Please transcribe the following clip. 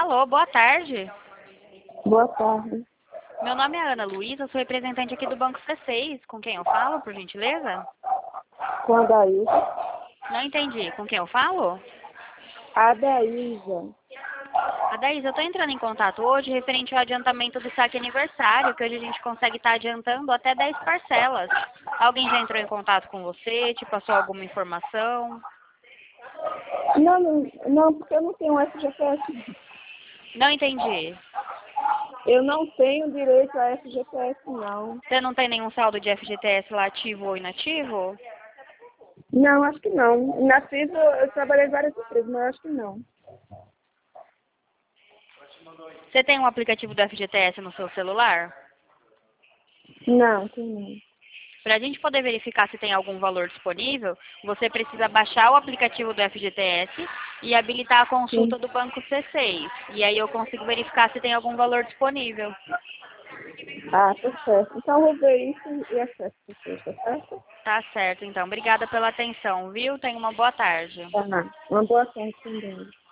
Alô, boa tarde. Boa tarde. Meu nome é Ana Luísa, sou representante aqui do Banco C6. Com quem eu falo, por gentileza? Com a Daísa. Não entendi. Com quem eu falo? A Daísa. Adaísa, eu estou entrando em contato hoje referente ao adiantamento do saque aniversário, que hoje a gente consegue estar adiantando até 10 parcelas. Alguém já entrou em contato com você? Te passou alguma informação? Não, porque eu não tenho FGTS. Não entendi. Eu não tenho direito a FGTS, não. Você não tem nenhum saldo de FGTS lá ativo ou inativo? Não, acho que não. Inativo, eu trabalhei em várias empresas, mas acho que não. Você tem um aplicativo do FGTS no seu celular? Não, tem não. Para a gente poder verificar se tem algum valor disponível, você precisa baixar o aplicativo do FGTS e habilitar a Sim. consulta do Banco C6. E aí eu consigo verificar se tem algum valor disponível. Ah, tá certo. Então eu vou ver isso e acesso depois, tá certo? Tá certo, então. Obrigada pela atenção, viu? Tenha uma boa tarde. Tá. Uma boa tarde também.